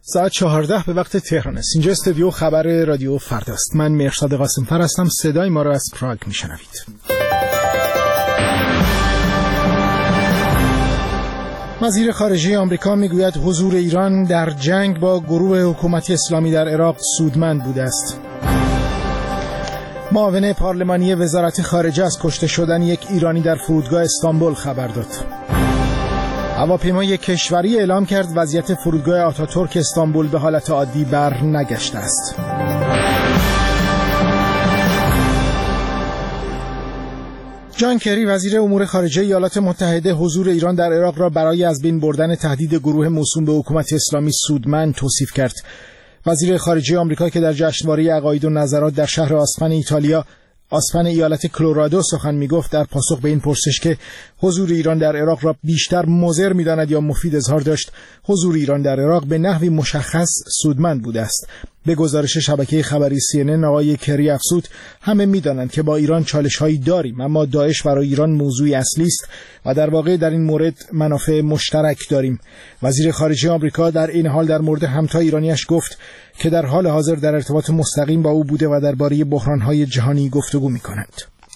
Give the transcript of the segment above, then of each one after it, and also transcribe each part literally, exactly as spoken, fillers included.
ساعت چهارده به وقت تهران است. اینجا استودیو خبر رادیو فردا است. من مهرزاد قاسم‌فر هستم. صدای ما را از پراگ میشنوید. وزیر خارجه آمریکا میگوید حضور ایران در جنگ با گروه حکومتی اسلامی در عراق سودمند بوده است. معاون پارلمانی وزارت خارجه از کشته شدن یک ایرانی در فرودگاه استانبول خبر داد. هواپیمای کشوری اعلام کرد وضعیت فرودگاه آتاتورک استانبول به حالت عادی بر نگشته است. جان کری وزیر امور خارجه ایالات متحده حضور ایران در عراق را برای از بین بردن تهدید گروه موسوم به حکومت اسلامی سودمند توصیف کرد. وزیر خارجه آمریکا که در جشنواره عقاید و نظرات در شهر آسپن ایتالیا آسپن ایالت کلرادو سخن میگفت، در پاسخ به این پرسش که حضور ایران در عراق را بیشتر مضر می‌داند یا مفید، اظهار داشت حضور ایران در عراق به نحوی مشخص سودمند بوده است. به گزارش شبکه خبری سی ان ان آقای کری افزود همه می‌دانند که با ایران چالش‌هایی داریم، اما داعش برای ایران موضوعی اصلی است و در واقع در این مورد منافع مشترک داریم. وزیر خارجه آمریکا در این حال در مورد همتا ایرانیش گفت که در حال حاضر در ارتباط مستقیم با او بوده و درباره بحران‌های جهانی گفتگو می‌کنند.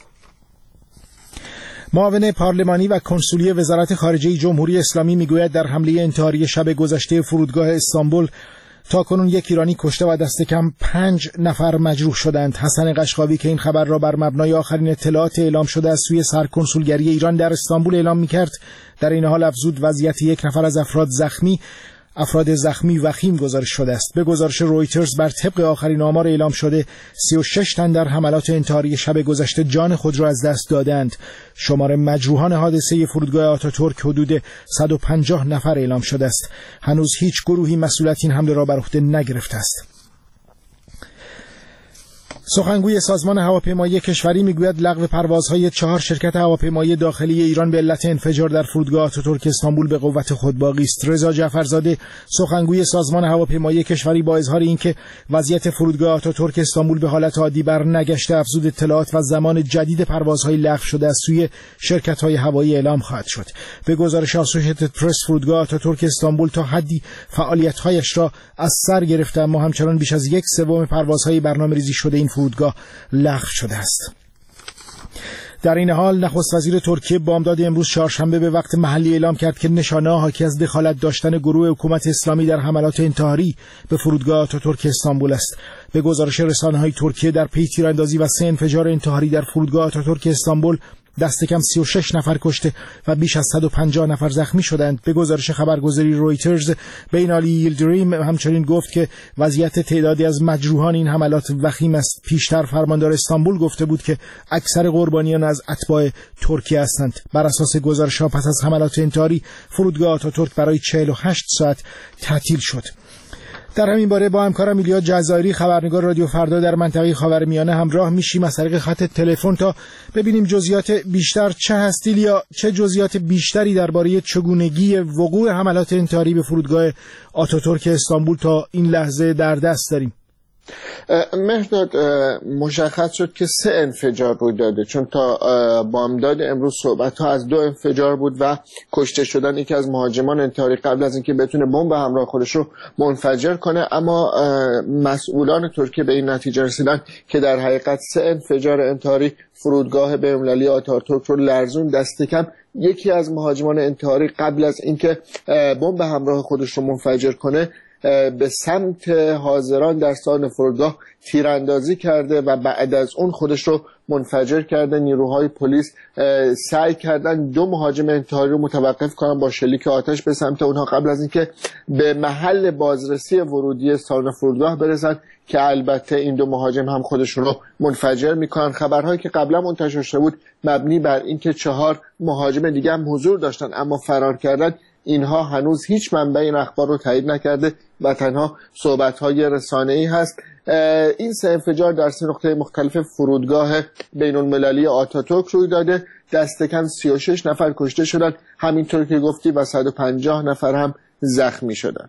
معاون پارلمانی و کنسولی وزارت خارجه جمهوری اسلامی میگوید در حمله انتحاری شب گذشته فرودگاه استانبول تاکنون یک ایرانی کشته و دست کم پنج نفر مجروح شدند. حسن قشقاوی که این خبر را بر مبنای آخرین اطلاعات اعلام شده از سوی سرکنسولگری ایران در استانبول اعلام می‌کرد، در این حال افزود وضعیت یک نفر از افراد زخمی افراد زخمی وخیم گزارش شده است. به گزارش رویترز بر طبق آخرین آمار اعلام شده سی و شش تن در حملات انتحاری شب گذشته جان خود را از دست دادند. شمار مجروحان حادثه فرودگاه آتاتورک حدود صد و پنجاه نفر اعلام شده است. هنوز هیچ گروهی مسئولیت این حمله را بر عهده نگرفته است. سخنگوی سازمان هواپیمایی کشوری میگوید لغو پروازهای چهار شرکت هواپیمایی داخلی ایران به علت انفجار در فرودگاه آتاتورک استانبول به قوت خود باقی است. رضا جعفرزاده سخنگوی سازمان هواپیمایی کشوری با اظهار اینکه وضعیت فرودگاه آتاتورک استانبول به حالت عادی بر نگشته افزود اطلاعات و زمان جدید پروازهای لغو شده از سوی شرکت‌های هوایی اعلام خواهد شد. به گزارش اسوشییتد پرس فرودگاه آتاتورک استانبول تا حدی فعالیت‌هایش را از سر گرفته، اما همچنان بیش از یک سوم پروازهای برنامه‌ریزی شده این فرودگاه لغو شده است. در این حال نخست وزیر ترکیه بامداد امروز چهارشنبه به وقت محلی اعلام کرد که نشانه حاکی از دخالت داشتن گروه حکومت اسلامی در حملات انتحاری به فرودگاه آتاتورک استانبول است. به گزارش رسانه‌های ترکیه در پی تیراندازی و سه انفجار انتحاری در فرودگاه آتاتورک استانبول دست کم سی و شش نفر کشته و بیش از صد و پنجاه نفر زخمی شدند. به گزارش خبرگزاری رویترز بین آلی ییلدریم همچنین گفت که وضعیت تعدادی از مجروحان این حملات وخیم است. پیشتر فرماندار استانبول گفته بود که اکثر قربانیان از اتباع ترکیه هستند. بر اساس گزارش‌ها پس از حملات انتحاری فرودگاه آتاتورک برای چهل و هشت ساعت تعطیل شد. در همین باره با همکارم ایلیا جزایری خبرنگار رادیو فردا در منطقه خاورمیانه همراه میشیم از طریق خط تلفن تا ببینیم جزئیات بیشتر چه هست. یا چه جزئیات بیشتری درباره چگونگی وقوع حملات انتحاری به فرودگاه آتاتورک استانبول تا این لحظه در دست داریم؟ مهرداد، مشخص شد که سه انفجار روی داده، چون تا بامداد امروز صحبت ها از دو انفجار بود و کشته شدن یکی از مهاجمان انتحاری قبل از اینکه بتونه بمب همراه خودش رو منفجر کنه. اما مسئولان ترکیه به این نتیجه رسیدن که در حقیقت سه انفجار انتحاری فرودگاه بین‌المللی آتاتورک رو لرزون. دست کم یکی از مهاجمان انتحاری قبل از اینکه بمب همراه خودش رو منفجر کنه به سمت حاضران در سالن فرودگاه تیراندازی کرده و بعد از اون خودش رو منفجر کرده. نیروهای پلیس سعی کردن دو مهاجم انتحاری رو متوقف کنن با شلیک آتش به سمت اونها قبل از اینکه به محل بازرسی ورودی سالن فرودگاه برسن که البته این دو مهاجم هم خودشون رو منفجر میکنن. خبرهایی که قبلا منتشر شده بود مبنی بر اینکه چهار مهاجم دیگه هم حضور داشتن اما فرار کردن، اینها هنوز هیچ منبع این اخبار رو تایید نکرده و تنها صحبت‌های رسانه‌ای هست. این سه انفجار در سه نقطه مختلف فرودگاه بین‌المللی آتاتورک روی داده. دست کم سی و شش نفر کشته شدند، همینطور که گفتی، و صد و پنجاه نفر هم زخمی شدند.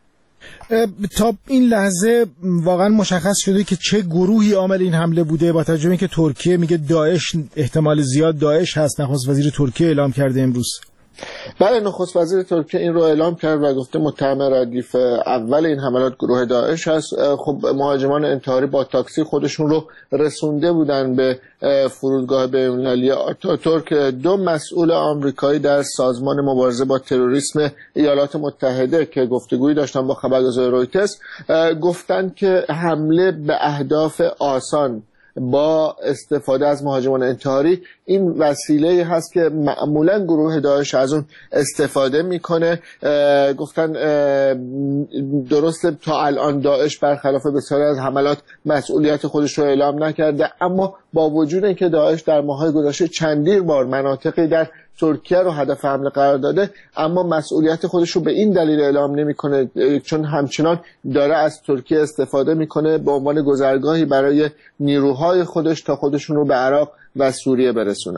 تا این لحظه واقعا مشخص شده که چه گروهی عامل این حمله بوده؟ با توجه به اینکه ترکیه میگه داعش، احتمال زیاد داعش هست، نخست وزیر ترکیه اعلام کرده امروز. بله، نخست وزیر ترکیه این رو اعلام کرد و گفته متهم ردیف اول این حملات گروه داعش هست. خب مهاجمان انتحاری با تاکسی خودشون رو رسونده بودن به فرودگاه بین‌المللی آتاتورک. دو مسئول آمریکایی در سازمان مبارزه با تروریسم ایالات متحده که گفتگویی داشتن با خبرگزاری رویترز گفتن که حمله به اهداف آسان با استفاده از مهاجمان انتحاری این وسیله هست که معمولا گروه داعش از اون استفاده میکنه. گفتن درسته تا الان داعش برخلاف بسیاری از حملات مسئولیت خودش رو اعلام نکرده، اما با وجود اینکه داعش در ماه‌های گذشته چندین بار مناطقی در ترکیه رو هدف حمله قرار داده، اما مسئولیت خودش رو به این دلیل اعلام نمیکنه چون همچنان داره از ترکیه استفاده میکنه به عنوان گذرگاهی برای نیروهای خودش تا خودشون رو به عراق و سوریه برسونن.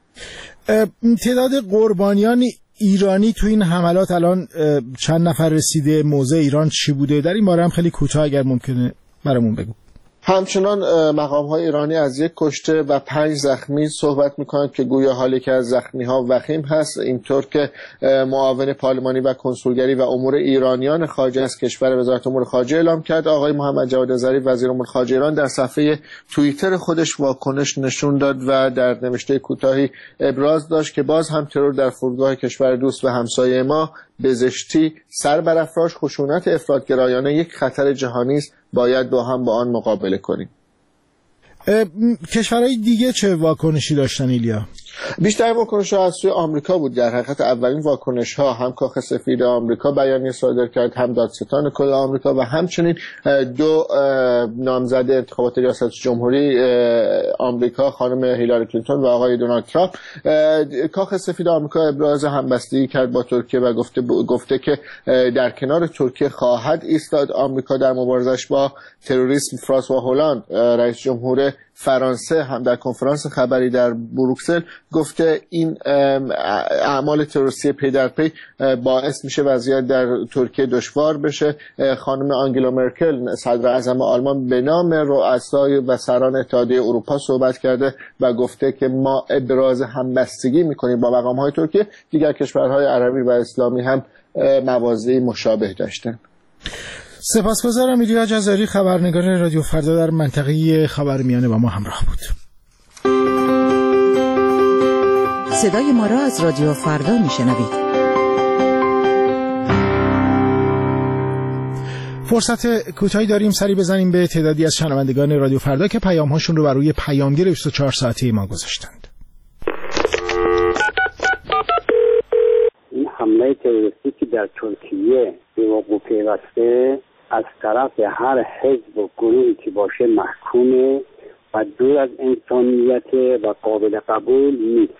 تعداد قربانیان ایرانی تو این حملات الان چند نفر رسیده؟ موضع ایران چی بوده؟ در این باره هم خیلی کوتاه اگر ممکنه برامون بگو. همچنان مقام‌های ایرانی از یک کشته و پنج زخمی صحبت می‌کنند که گویا حالی که از زخمی‌ها وخیم هست، اینطور که معاون پارلمانی و کنسولگری و امور ایرانیان خارجه از کشور وزارت امور خارجه اعلام کرد. آقای محمد جواد ظریف وزیر امور خارجه ایران در صفحه توییتر خودش واکنش نشون داد و در نوشته کوتاهی ابراز داشت که باز هم ترور در فرودگاه کشور دوست و همسایه ما به زشتی سر برافراشت. خشونت افراط‌گرایانه یک خطر جهانی است، باید با هم با آن مقابله کنیم. کشورهای دیگه چه واکنشی داشتن ایلیا؟ بیشتر واکنش‌ها از سوی آمریکا بود. در حقیقت اولین واکنش‌ها هم کاخ سفید آمریکا بیانیه صادر کرد، هم دادستان کل آمریکا و همچنین دو نامزد انتخابات ریاست جمهوری آمریکا خانم هیلاری کلینتون و آقای دونالد ترامپ. کاخ سفید آمریکا ابراز همبستگی کرد با ترکیه و گفته گفته که در کنار ترکیه خواهد ایستاد آمریکا در مبارزش با تروریسم. فرانسوا هولند رئیس جمهور فرانسه هم در کنفرانس خبری در بروکسل گفته این اعمال تروریستی پی در پی باعث میشه وضعیت در ترکیه دشوار بشه. خانم آنگلا مرکل صدر اعظم آلمان به نام رؤسای و سران اتحادیه اروپا صحبت کرده و گفته که ما ابراز همبستگی میکنیم با مقام‌های ترکیه. دیگر کشورهای عربی و اسلامی هم مواضعی مشابه داشتن. سپاسگزارم. ایلیا جزاری خبرنگار رادیو فردا در منطقه خاورمیانه با ما همراه بود. صدای ما را از رادیو فردا میشنوید. فرصت کوتاهی داریم سری بزنیم به تعدادی از شنوندگان رادیو فردا که پیام‌هاشون رو بر روی پیامگیر بیست و چهار ساعته ما گذاشتند. این حمله تروریستی که در ترکیه به وقوع پیوسته از طرف هر حزب و گروهی که باشه محکومه و دور از انسانیت و قابل قبول نیست.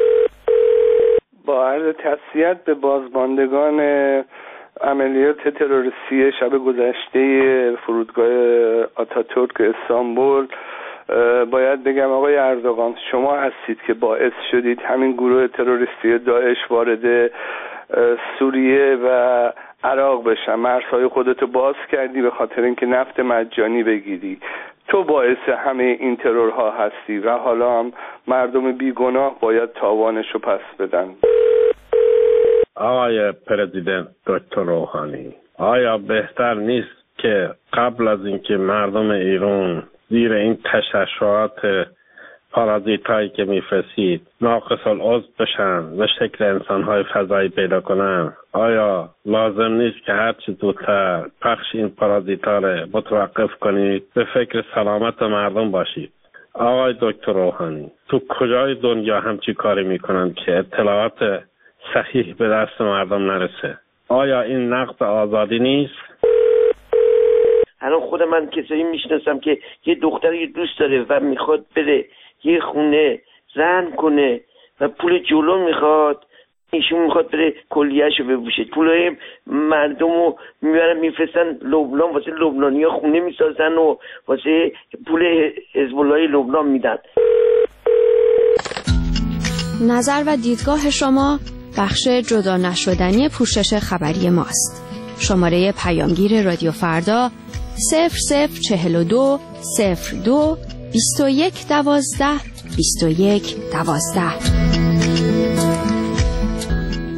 با عرض تسلیت به بازماندگان عملیات تروریستی شب گذشته فرودگاه آتاتورک استانبول باید بگم آقای اردوغان شما هستید که باعث شدید همین گروه تروریستی داعش وارد سوریه و عراق بشن. مرزهای خودتو باز کردی به خاطر اینکه نفت مجانی بگیری. تو باعث همه این ترورها هستی و حالا هم مردم بیگناه باید تاوانشو پس بدن. آقای پرزیدنت دکتر روحانی، آیا بهتر نیست که قبل از اینکه مردم ایران زیر این تشعشعات پارازیتایی که میفرستید ناقص العضو بشن و شکل انسانهای فضایی پیدا کنن، آیا لازم نیست که هرچی زودتر پخش این پارازیتا رو متوقف کنید، به فکر سلامت مردم باشید؟ آقای دکتر روحانی، تو کجای دنیا همچی کاری میکنن که اطلاعات صحیح به دست مردم نرسه؟ آیا این نقض آزادی نیست؟ الان خود من کسایی میشناسم که یه دختری دوست داره و میخواد بره یه خونه زن کنه و پول جلو میخواد، ایشون میخواد بره کلیهشو بپوشه، پولای مردم رو میبرن میفرستن لبنان، واسه لبنانیا خونه میسازن و واسه پول حزب الله لبنان میدن. نظر و دیدگاه شما بخش جدا نشدنی پوشش خبری ماست. شماره پیامگیر رادیو فردا صفر صفر چهل و دو صفر دو بیست و یک دوازده بیست و یک دوازده.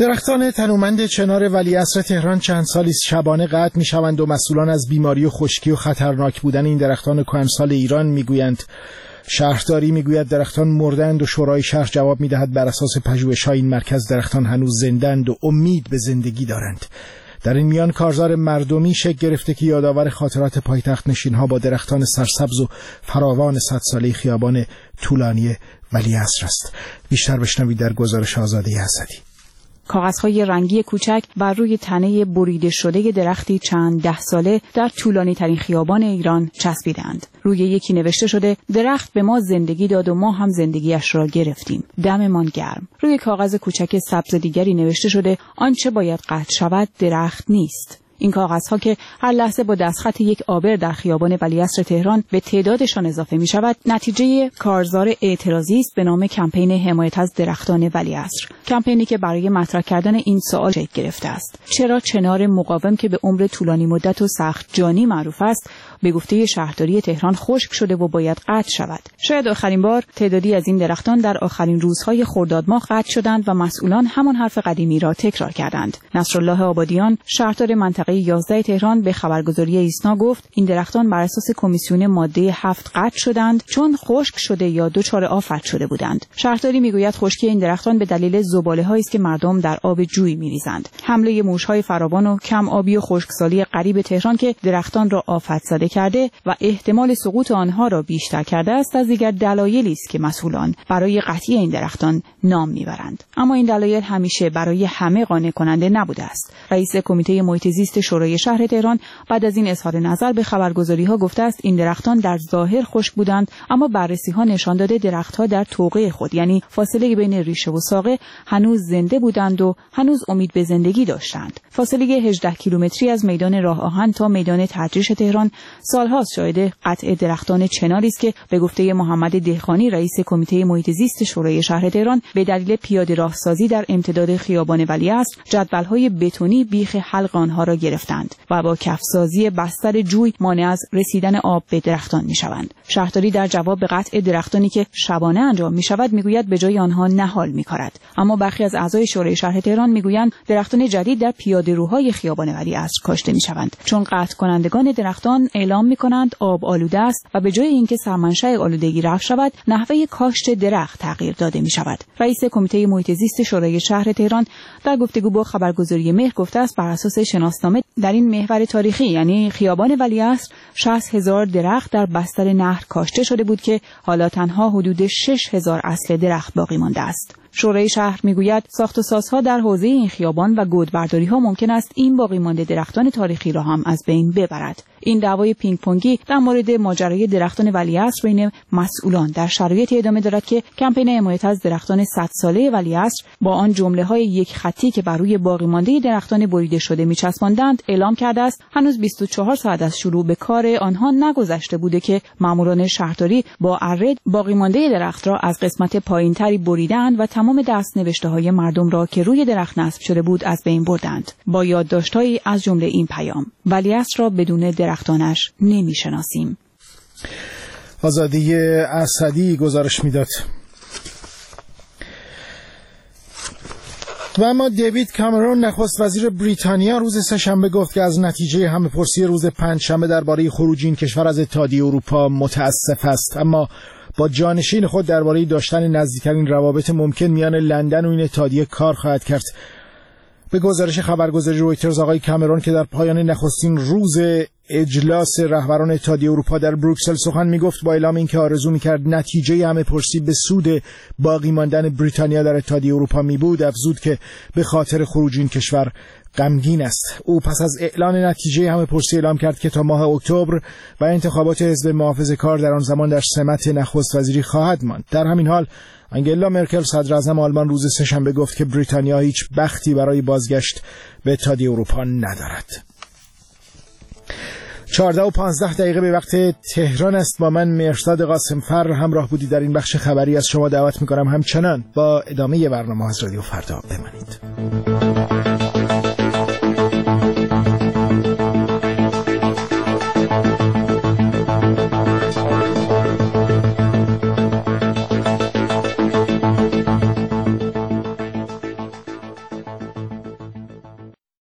درختان تنومند چنار ولیعصر تهران چند سالی است شبانه قطع می‌شوند و مسئولان از بیماری و خشکی و خطرناک بودن این درختان کهنسال ایران میگویند. شهرداری میگوید درختان مردند و شورای شهر جواب میدهد بر اساس پژوهش‌های این مرکز درختان هنوز زنده‌اند و امید به زندگی دارند. در این میان کارزار مردمی شکل گرفته که یادآور خاطرات پایتخت نشین‌ها با درختان سرسبز و فراوان صد ساله خیابان طولانی ولیعصر است. بیشتر بشنوید در گزارش آزاده اسدی. کاغذهای رنگی کوچک بر روی تنه بریده شده درختی چند ده ساله در طولانی ترین خیابان ایران چسبیدند. روی یکی نوشته شده درخت به ما زندگی داد و ما هم زندگیش را گرفتیم. دممان گرم. روی کاغذ کوچک سبز دیگری نوشته شده آنچه باید قطع شود درخت نیست. این کاغذها که هر لحظه با دستخط یک عابر در خیابان ولیعصر تهران به تعدادشان اضافه می شود، نتیجه کارزار اعتراضی است به نام کمپین حمایت از درختان ولیعصر. کمپینی که برای مطرح کردن این سوال شکل گرفته است: چرا چنار مقاوم که به عمر طولانی مدت و سخت جانی معروف است، به گفته شهرداری تهران خشک شده و باید قطع شود؟ شاید آخرین بار تعدادی از این درختان در آخرین روزهای خرداد ماه قطع شدند و مسئولان همان حرف قدیمی را تکرار کردند. نصرالله آبادیان، شهردار منطقه یازده تهران، به خبرگزاری ایسنا گفت این درختان بر اساس کمیسیون ماده هفت قطع شدند چون خشک شده یا دچار آفت شده بودند. شهرداری میگوید خشکی این درختان به دلیل زباله‌هایی است که مردم در آب جوی می‌ریزند. حمله موش‌های فراوان و کم آبی و خشکسالی غریب تهران که درختان را آفت زده کرده و احتمال سقوط آنها را بیشتر کرده است از دیگر دلایلی است که مسئولان برای قطعی این درختان نام میبرند. اما این دلایل همیشه برای همه قانع کننده نبوده است. رئیس کمیته محیط زیست شورای شهر تهران بعد از این اظهار نظر به خبرگزاری‌ها گفته است این درختان در ظاهر خشک بودند، اما بررسی‌ها نشان داده درخت‌ها در توقع خود، یعنی فاصله بین ریشه و ساقه، هنوز زنده بودند و هنوز امید به زندگی داشتند. فاصله هجده کیلومتری از میدان راه آهن تا میدان تدریس تهران سال‌هاست شاهد قطع درختان چناری است که به گفته محمد دهقانی رئیس کمیته محیط زیست شورای شهر تهران به دلیل پیاده راهسازی در امتداد خیابان ولیعصر جدول‌های بتونی بیخ حلق آنها را گرفتند و با کفسازی بستر جوی مانع از رسیدن آب به درختان می‌شوند. شهرداری در جواب به قطع درختانی که شبانه انجام می‌شود می‌گوید به جای آنها نهال می‌کارد. اما برخی از اعضای شورای شهر تهران می‌گویند درختان جدید در پیاده‌روهای خیابان ولیعصر کاشته می‌شوند چون قطع کنندگان درختان اعلام می‌کنند آب آلوده است و به جای اینکه سرمنشأ آلودگی رفع شود نحوه کاشت درخت تغییر داده می‌شود. رئیس کمیته محیط زیست شورای شهر تهران در گفتگو با خبرگزاری مهر گفته است بر اساس شناسنامه در این محور تاریخی یعنی خیابان ولیعصر شصت هزار درخت در بستر نهر کاشته شده بود که حالا تنها حدود شش هزار اصل درخت باقی مانده است. شورای شهر میگوید ساخت و سازها در حوزه این خیابان و گودبرداری‌ها ممکن است این باقی مانده درختان تاریخی را هم از بین ببرد. این دعوای پینگ پونگی در مورد ماجرای درختان ولیعصر بین مسئولان در شرایطی ادامه دارد که کمپین حمایت از درختان صد ساله ولیعصر با آن جمله‌های یک خطی که بر روی باقی مانده درختان بریده شده می‌چسباندند اعلام کرده است هنوز بیست و چهار ساعت از شروع به کار آنها نگذشته بوده که ماموران شهرداری با اره باقی مانده درخت را از قسمت پایین‌تری بریدند و تمام دست‌نوشته‌های مردم را که روی درخت نصب شده بود از بین بردند با یادداشت‌هایی از جمله این پیام: ولیعصر را بدون درختانش نمی‌شناسیم. آزادی اسدی گزارش میداد. و اما دیوید کامرون نخست وزیر بریتانیا روز سه‌شنبه گفت که از نتیجه همه‌پرسی روز پنجشنبه درباره خروج این کشور از اتحادیه اروپا متاسف است، اما با جانشین خود درباره داشتن نزدیکترین روابط ممکن میان لندن و این اتحادیه کار خواهد کرد. به گزارش خبرگزاری رویترز آقای کامرون که در پایان نخستین روز اجلاس رهبران اتحادیه اروپا در بروکسل سخن میگفت با اعلام اینکه آرزو میکرد نتیجه همه پرسی به سود باقی ماندن بریتانیا در اتحادیه اروپا میبود، افزود که به خاطر خروج این کشور غمگین است. او پس از اعلان نتیجه همه پرسی اعلام کرد که تا ماه اکتبر و انتخابات حزب محافظه‌کار در آن زمان در سمت نخست وزیری خواهد ماند. در همین حال انگلا مرکل صدراعظم آلمان روز سه‌شنبه گفت که بریتانیا هیچ بختی برای بازگشت به اتحادیه اروپا ندارد. چهارده و پانزده دقیقه به وقت تهران است. با من مهرزاد قاسمفر همراه بودی در این بخش خبری. از شما دعوت می‌کنم همچنان با ادامه برنامه از رادیو فردا بمانید.